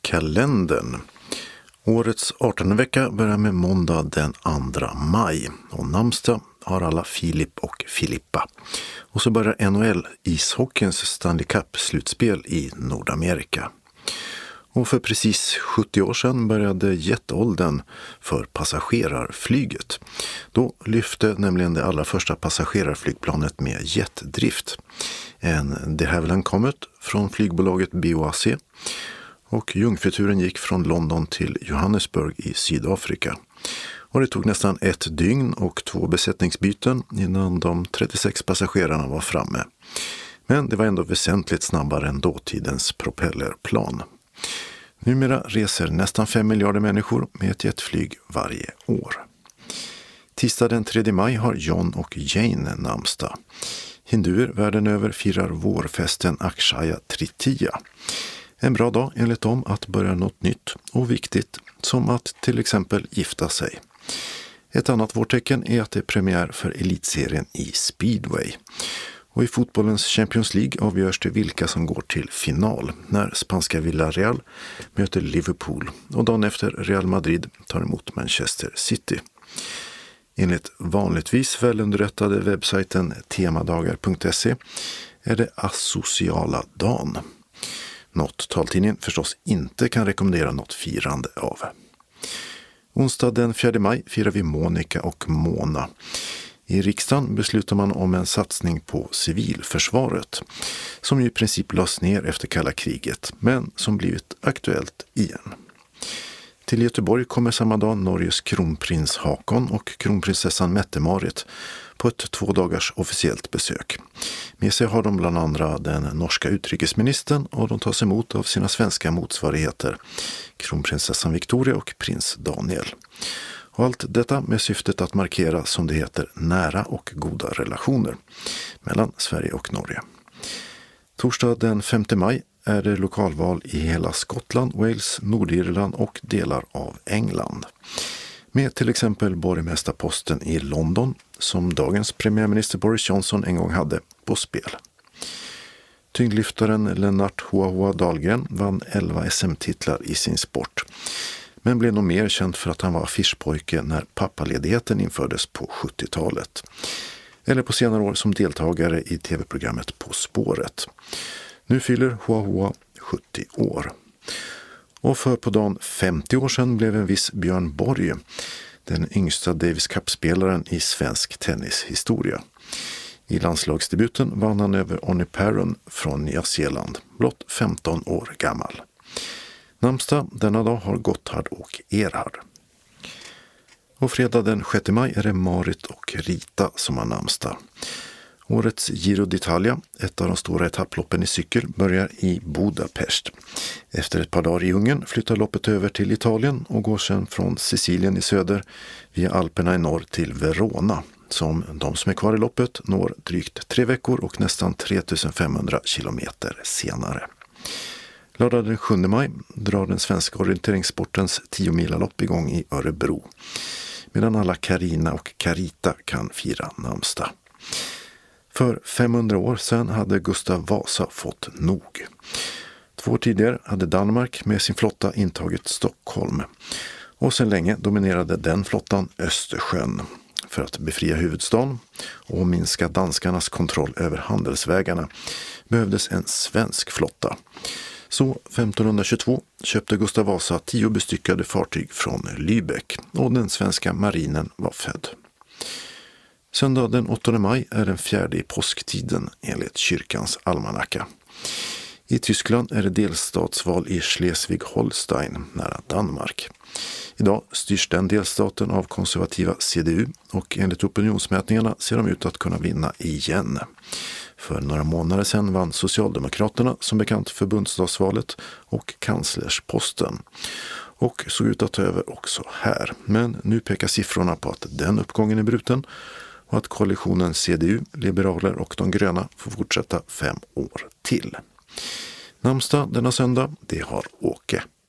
kalendern. Årets 18:e vecka börjar med måndag den 2 maj och namnsdag har alla Filip och Filippa. Och så börjar NHL ishockeyns Stanley Cup-slutspel i Nordamerika. Och för precis 70 år sedan började jetåldern för passagerarflyget. Då lyfte nämligen det allra första passagerarflygplanet med jetdrift. En de Havilland Comet från flygbolaget BOAC. Och jungfruturen gick från London till Johannesburg i Sydafrika. Och det tog nästan 1 dygn och 2 besättningsbyten innan de 36 passagerarna var framme. Men det var ändå väsentligt snabbare än dåtidens propellerplan. Numera reser nästan 5 miljarder människor med ett jetflyg varje år. Tisdag den 3 maj har John och Jane namnsdag. Hinduer världen över firar vårfesten Akshaya Tritiya. En bra dag enligt dem att börja något nytt och viktigt, som att till exempel gifta sig. Ett annat vårtecken är att det är premiär för elitserien i speedway. Och i fotbollens Champions League avgörs det vilka som går till final när spanska Villarreal möter Liverpool och dagen efter Real Madrid tar emot Manchester City. Enligt vanligtvis välunderrättade webbsajten temadagar.se är det asociala dagen. Något taltidningen förstås inte kan rekommendera något firande av. Onsdag den 4 maj firar vi Monica och Mona. I riksdagen beslutar man om en satsning på civilförsvaret som ju i princip lades ner efter kalla kriget men som blivit aktuellt igen. Till Göteborg kommer samma dag Norges kronprins Hakon och kronprinsessan Mette-Marit på ett 2 dagars officiellt besök. Med sig har de bland andra den norska utrikesministern och de tas emot av sina svenska motsvarigheter, kronprinsessan Victoria och prins Daniel. Och allt detta med syftet att markera, som det heter, nära och goda relationer mellan Sverige och Norge. Torsdag den 5 maj är det lokalval i hela Skottland, Wales, Nordirland och delar av England. Med till exempel borgmästarposten i London, som dagens premiärminister Boris Johnson en gång hade, på spel. Tyngdlyftaren Lennart Hoa Dahlgren vann 11 SM-titlar i sin sport. Men blev nog mer känd för att han var affischpojke när pappaledigheten infördes på 70-talet. Eller på senare år som deltagare i tv-programmet På spåret. Nu fyller Hoa 70 år. Och för på dagen 50 år sedan blev en viss Björn Borg den yngsta Davis Cup-spelaren i svensk tennishistoria. I landslagsdebuten vann han över Onny Perron från Nya Zeeland, blott 15 år gammal. Namnsdag denna dag har Gotthard och Erhard. Och fredag den 6 maj är det Marit och Rita som har namnsdag. Årets Giro d'Italia, ett av de stora etapploppen i cykel, börjar i Budapest. Efter ett par dagar i Ungern flyttar loppet över till Italien och går sedan från Sicilien i söder via Alperna i norr till Verona, som de som är kvar i loppet når drygt 3 veckor och nästan 3500 kilometer senare. Lördag den 7 maj drar den svenska orienteringssportens 10-milalopp igång i Örebro, medan alla Carina och Carita kan fira namnsdag. För 500 år sedan hade Gustav Vasa fått nog. 2 år tidigare hade Danmark med sin flotta intagit Stockholm. Och sedan länge dominerade den flottan Östersjön. För att befria huvudstaden och minska danskarnas kontroll över handelsvägarna behövdes en svensk flotta. Så 1522 köpte Gustav Vasa 10 bestyckade fartyg från Lübeck och den svenska marinen var född. Söndag den 8 maj är den 4:e i påsktiden enligt kyrkans almanacka. I Tyskland är det delstatsval i Schleswig-Holstein nära Danmark. Idag styrs den delstaten av konservativa CDU och enligt opinionsmätningarna ser de ut att kunna vinna igen. För några månader sedan vann Socialdemokraterna som bekant förbundsdagsvalet och kanslersposten. Och såg ut att ta över också här. Men nu pekar siffrorna på att den uppgången är bruten och att koalitionen CDU, Liberaler och de gröna får fortsätta 5 år till. Namnsdag denna söndag, det har Åke.